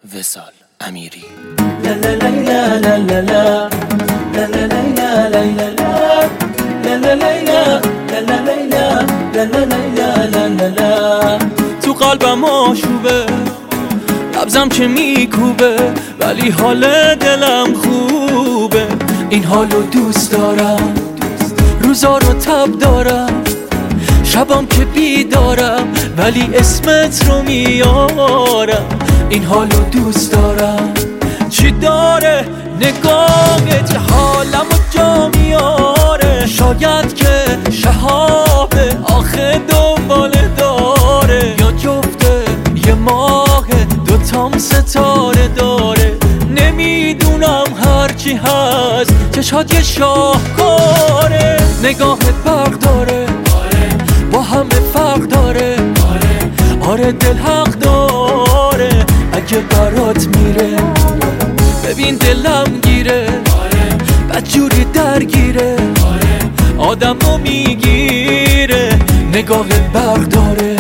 وصال امیری. تو قلبم آشوبه، نبضم که میکوبه، ولی حال دلم خوبه. این حالو دوست دارم، روزا رو تب دارم، شبام که بیدارم، ولی اسمت رو میارم. این حالو دوست دارم. چی داره نگاهت حالمو جا میاره؟ شاید که شهابه آخه دنباله داره، یا جفته یه ماه دوتام ستاره داره. نمیدونم هرچی هست چشات یه شاهکاره. نگاهت برق داره، با همه فرق داره. آره دل حق داره، اگه برات میره ببین دلم گیره. بدجوری درگیره، آدمو میگیره. نگاهت برق داره.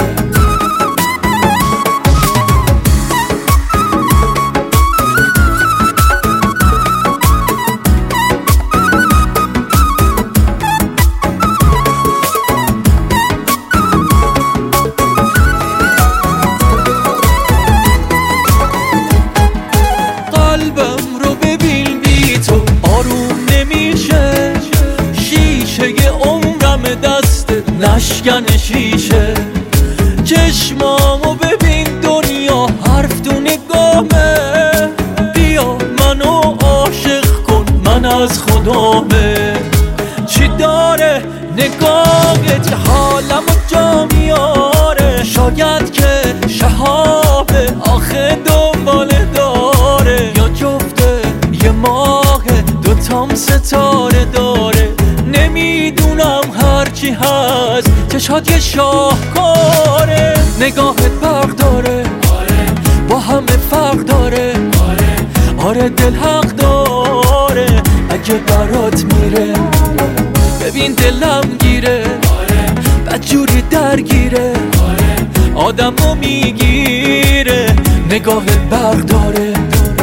قلبم رو ببین بی تو آروم نمیشه. شیشه عمرم دست نشکن شیشه. چشمامو ببین دنیا حرف تو نگاهه. بیا منو عاشق کن من از خدامه. چی داره نگاهت حالمو جا میاره؟ شاید که شهابه آخه دنباله داره، یا جفته یه ماه دوتام ستاره داره. نمیدونم هرچی هست چشات یه شاهکاره. نگاهت برق داره، با همه فرق داره. آره دل حق داره، اگه برات میره ببین دلم گیره. بدجوری درگیره، آدمو میگیره. نگاهت برق داره.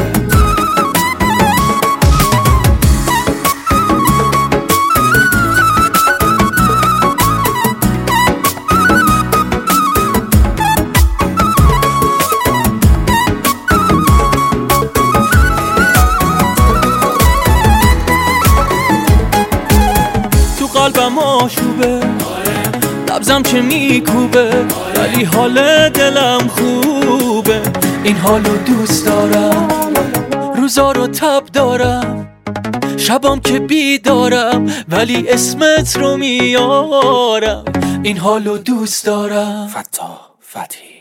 تو قلبم آشوبه، نبضم که میکوبه، ولی حال دلم خوبه. این حالو دوست دارم، روزا رو تب دارم، شبام که بیدارم، ولی اسمت رو میارم. این حالو دوست دارم. فتاح فتحی.